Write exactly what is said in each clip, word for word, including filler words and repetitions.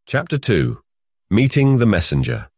Chapter two. Meeting the Messenger.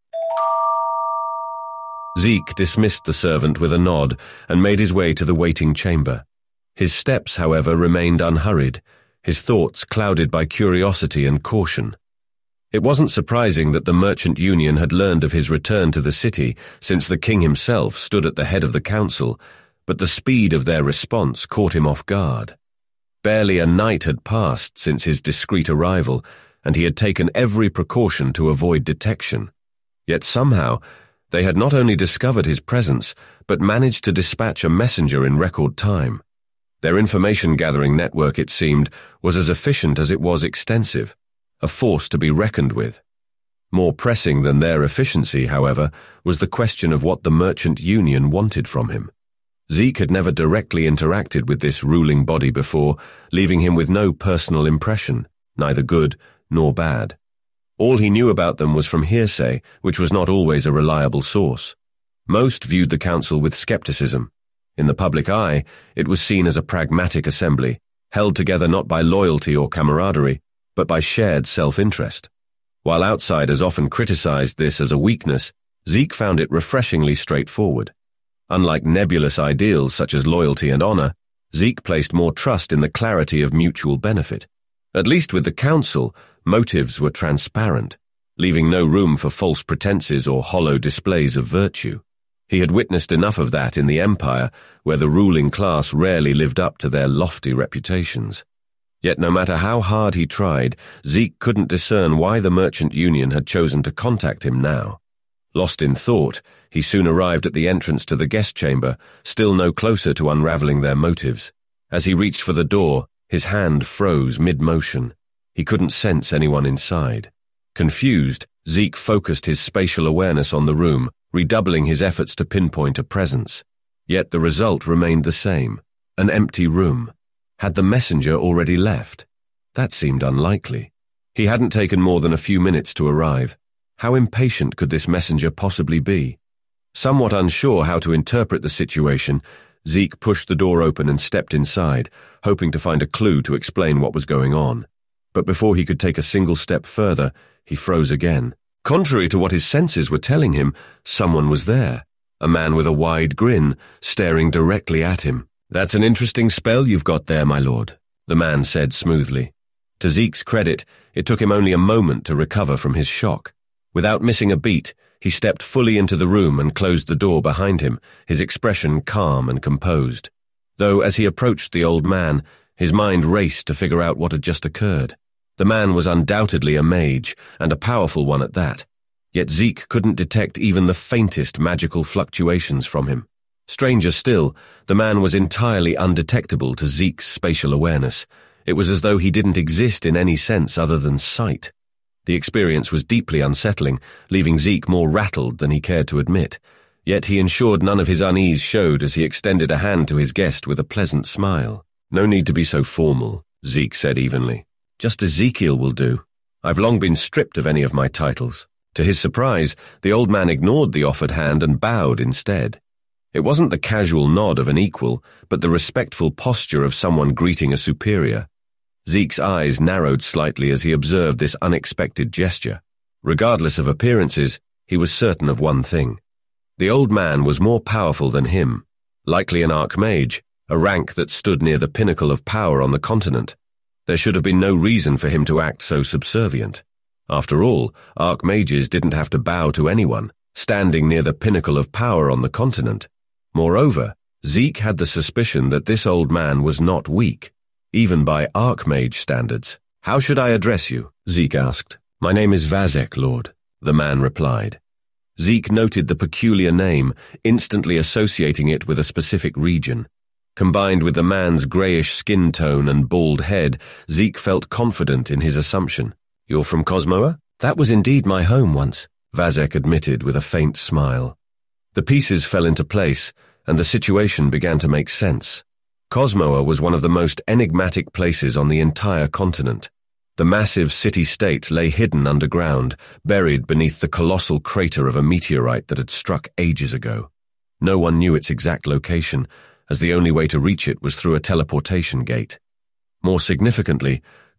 Zeke dismissed the servant with a nod and made his way to the waiting chamber. His steps, however, remained unhurried, his thoughts clouded by curiosity and caution. It wasn't surprising that the Merchant Union had learned of his return to the city, since the king himself stood at the head of the council, but the speed of their response caught him off guard. Barely a night had passed since his discreet arrival, and he had taken every precaution to avoid detection. Yet somehow, they had not only discovered his presence, but managed to dispatch a messenger in record time. Their information-gathering network, it seemed, was as efficient as it was extensive, a force to be reckoned with. More pressing than their efficiency, however, was the question of what the Merchant Union wanted from him. Zeke had never directly interacted with this ruling body before, leaving him with no personal impression, neither good nor bad. All he knew about them was from hearsay, which was not always a reliable source. Most viewed the council with skepticism. In the public eye, it was seen as a pragmatic assembly, held together not by loyalty or camaraderie, but by shared self-interest. While outsiders often criticized this as a weakness, Zeke found it refreshingly straightforward. Unlike nebulous ideals such as loyalty and honor, Zeke placed more trust in the clarity of mutual benefit. At least with the council, motives were transparent, leaving no room for false pretenses or hollow displays of virtue. He had witnessed enough of that in the Empire, where the ruling class rarely lived up to their lofty reputations. Yet no matter how hard he tried, Zeke couldn't discern why the Merchant Union had chosen to contact him now. Lost in thought, he soon arrived at the entrance to the guest chamber, still no closer to unraveling their motives. As he reached for the door, his hand froze mid-motion. He couldn't sense anyone inside. Confused, Zeke focused his spatial awareness on the room, redoubling his efforts to pinpoint a presence. Yet the result remained the same, an empty room. Had the messenger already left? That seemed unlikely. He hadn't taken more than a few minutes to arrive. How impatient could this messenger possibly be? Somewhat unsure how to interpret the situation, Zeke pushed the door open and stepped inside, hoping to find a clue to explain what was going on. But before he could take a single step further, he froze again. Contrary to what his senses were telling him, someone was there, a man with a wide grin, staring directly at him. "That's an interesting spell you've got there, my lord," the man said smoothly. To Zeke's credit, it took him only a moment to recover from his shock. Without missing a beat, he stepped fully into the room and closed the door behind him, his expression calm and composed. Though as he approached the old man, his mind raced to figure out what had just occurred. The man was undoubtedly a mage, and a powerful one at that. Yet Zeke couldn't detect even the faintest magical fluctuations from him. Stranger still, the man was entirely undetectable to Zeke's spatial awareness. It was as though he didn't exist in any sense other than sight. The experience was deeply unsettling, leaving Zeke more rattled than he cared to admit. Yet he ensured none of his unease showed as he extended a hand to his guest with a pleasant smile. "No need to be so formal," Zeke said evenly. "Just Ezekiel will do. I've long been stripped of any of my titles." To his surprise, the old man ignored the offered hand and bowed instead. It wasn't the casual nod of an equal, but the respectful posture of someone greeting a superior. Zeke's eyes narrowed slightly as he observed this unexpected gesture. Regardless of appearances, he was certain of one thing. The old man was more powerful than him, likely an archmage, a rank that stood near the pinnacle of power on the continent. There should have been no reason for him to act so subservient. After all, archmages didn't have to bow to anyone, standing near the pinnacle of power on the continent. Moreover, Zeke had the suspicion that this old man was not weak, even by archmage standards. "How should I address you?" Zeke asked. "My name is Vazek, Lord," the man replied. Zeke noted the peculiar name, instantly associating it with a specific region. Combined with the man's greyish skin tone and bald head, Zeke felt confident in his assumption. "You're from Cosmoa?" "That was indeed my home once," Vazek admitted with a faint smile. The pieces fell into place, and the situation began to make sense. Cosmoa was one of the most enigmatic places on the entire continent. The massive city-state lay hidden underground, buried beneath the colossal crater of a meteorite that had struck ages ago. No one knew its exact location, as the only way to reach it was through a teleportation gate. More significantly,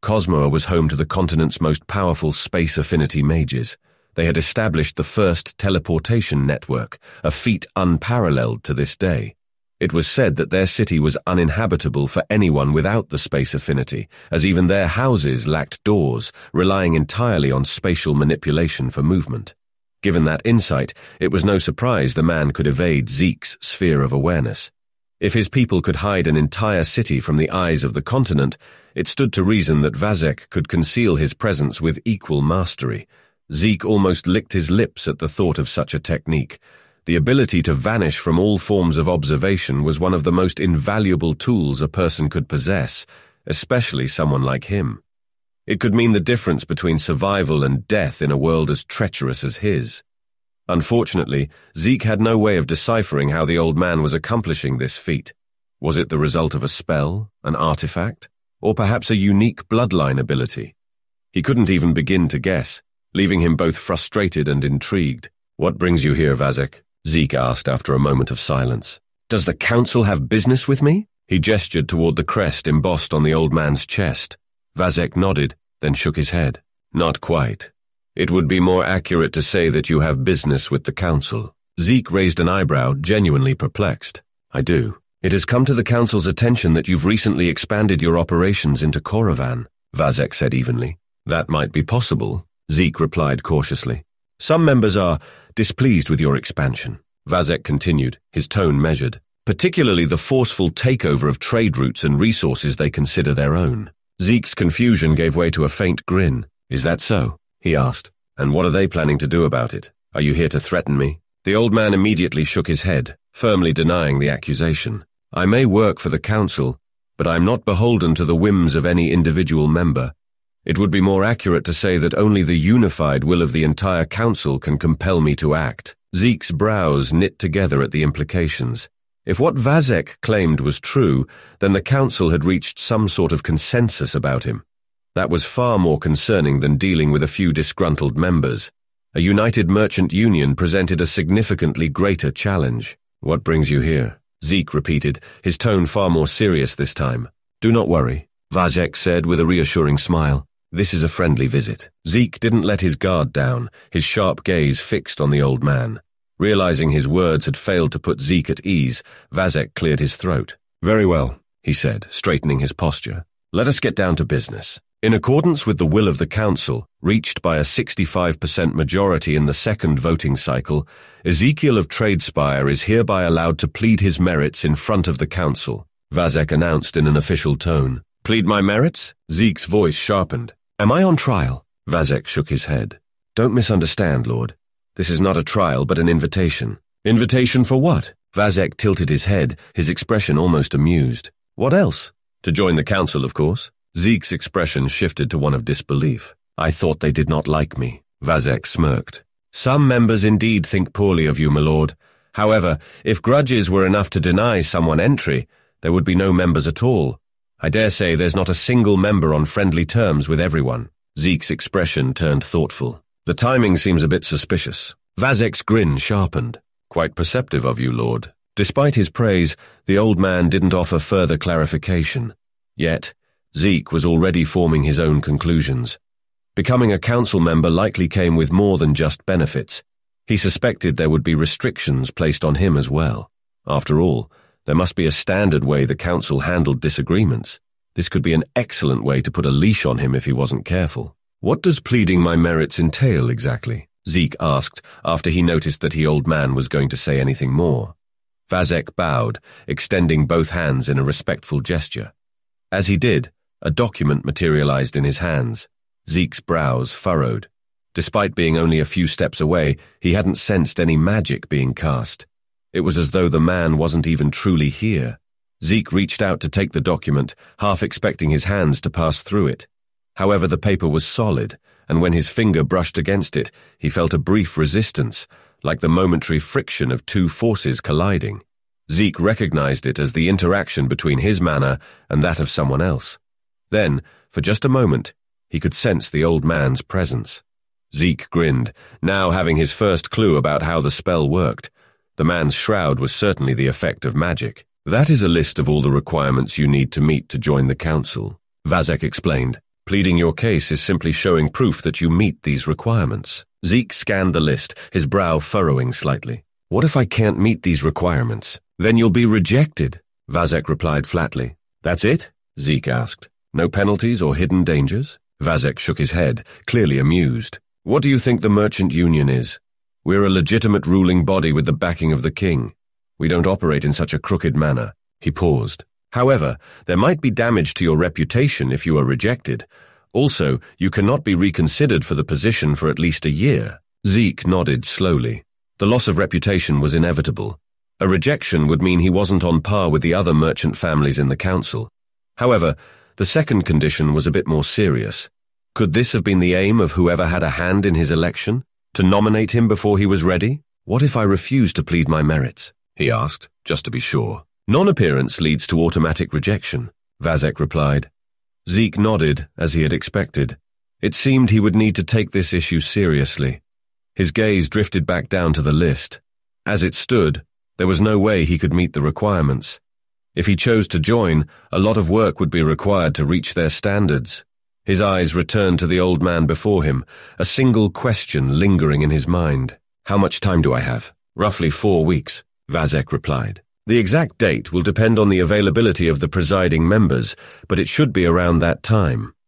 Cosmoa was home to the continent's most powerful space affinity mages. They had established the first teleportation network, a feat unparalleled to this day. It was said that their city was uninhabitable for anyone without the space affinity, as even their houses lacked doors, relying entirely on spatial manipulation for movement. Given that insight, it was no surprise the man could evade Zeke's sphere of awareness. If his people could hide an entire city from the eyes of the continent, it stood to reason that Vazek could conceal his presence with equal mastery. Zeke almost licked his lips at the thought of such a technique. The ability to vanish from all forms of observation was one of the most invaluable tools a person could possess, especially someone like him. It could mean the difference between survival and death in a world as treacherous as his. Unfortunately, Zeke had no way of deciphering how the old man was accomplishing this feat. Was it the result of a spell, an artifact, or perhaps a unique bloodline ability? He couldn't even begin to guess, leaving him both frustrated and intrigued. "What brings you here, Vazek?" Zeke asked after a moment of silence. "Does the council have business with me?" He gestured toward the crest embossed on the old man's chest. Vazek nodded, then shook his head. "Not quite. It would be more accurate to say that you have business with the council." Zeke raised an eyebrow, genuinely perplexed. "I do. It has come to the council's attention that you've recently expanded your operations into Korrivan," Vazek said evenly. "That might be possible," Zeke replied cautiously. "Some members are displeased with your expansion," Vazek continued, his tone measured, "particularly the forceful takeover of trade routes and resources they consider their own." Zeke's confusion gave way to a faint grin. "Is that so?" he asked. "And what are they planning to do about it? Are you here to threaten me?" The old man immediately shook his head, firmly denying the accusation. "I may work for the council, but I am not beholden to the whims of any individual member. It would be more accurate to say that only the unified will of the entire council can compel me to act." Zeke's brows knit together at the implications. If what Vazek claimed was true, then the council had reached some sort of consensus about him. That was far more concerning than dealing with a few disgruntled members. A united merchant union presented a significantly greater challenge. "What brings you here?" Zeke repeated, his tone far more serious this time. "Do not worry," Vazek said with a reassuring smile. "This is a friendly visit." Zeke didn't let his guard down, his sharp gaze fixed on the old man. Realizing his words had failed to put Zeke at ease, Vazek cleared his throat. "Very well," he said, straightening his posture. "Let us get down to business. In accordance with the will of the council, reached by a sixty-five percent majority in the second voting cycle, Ezekiel of Tradespire is hereby allowed to plead his merits in front of the council," Vazek announced in an official tone. "Plead my merits?" Zeke's voice sharpened. "Am I on trial?" Vazek shook his head. "Don't misunderstand, Lord. This is not a trial, but an invitation." "Invitation for what?" Vazek tilted his head, his expression almost amused. "What else?" "To join the council, of course." Zeke's expression shifted to one of disbelief. "I thought they did not like me," Vazek smirked. "Some members indeed think poorly of you, my lord. However, if grudges were enough to deny someone entry, there would be no members at all. I dare say there's not a single member on friendly terms with everyone." Zeke's expression turned thoughtful. "The timing seems a bit suspicious." Vazek's grin sharpened. "Quite perceptive of you, Lord." Despite his praise, the old man didn't offer further clarification. Yet, Zeke was already forming his own conclusions. Becoming a council member likely came with more than just benefits. He suspected there would be restrictions placed on him as well. After all, there must be a standard way the council handled disagreements. This could be an excellent way to put a leash on him if he wasn't careful. "What does pleading my merits entail exactly?" Zeke asked after he noticed that the old man was going to say anything more. Vazek bowed, extending both hands in a respectful gesture. As he did, a document materialized in his hands. Zeke's brows furrowed. Despite being only a few steps away, he hadn't sensed any magic being cast. It was as though the man wasn't even truly here. Zeke reached out to take the document, half expecting his hands to pass through it. However, the paper was solid, and when his finger brushed against it, he felt a brief resistance, like the momentary friction of two forces colliding. Zeke recognized it as the interaction between his mana and that of someone else. Then, for just a moment, he could sense the old man's presence. Zeke grinned, now having his first clue about how the spell worked. The man's shroud was certainly the effect of magic. "That is a list of all the requirements you need to meet to join the council," Vazek explained. Pleading your case is simply showing proof that you meet these requirements. Zeke scanned the list, his brow furrowing slightly. What if I can't meet these requirements? Then you'll be rejected, Vazek replied flatly. That's it? Zeke asked. No penalties or hidden dangers? Vazek shook his head, clearly amused. What do you think the Merchant Union is? We're a legitimate ruling body with the backing of the king. We don't operate in such a crooked manner. He paused. However, there might be damage to your reputation if you are rejected. Also, you cannot be reconsidered for the position for at least a year. Zeke nodded slowly. The loss of reputation was inevitable. A rejection would mean he wasn't on par with the other merchant families in the council. However, the second condition was a bit more serious. Could this have been the aim of whoever had a hand in his election? To nominate him before he was ready? What if I refuse to plead my merits? He asked, just to be sure. Non-appearance leads to automatic rejection, Vazek replied. Zeke nodded, as he had expected. It seemed he would need to take this issue seriously. His gaze drifted back down to the list. As it stood, there was no way he could meet the requirements. If he chose to join, a lot of work would be required to reach their standards. His eyes returned to the old man before him, a single question lingering in his mind. How much time do I have? Roughly four weeks, Vazek replied. The exact date will depend on the availability of the presiding members, but it should be around that time.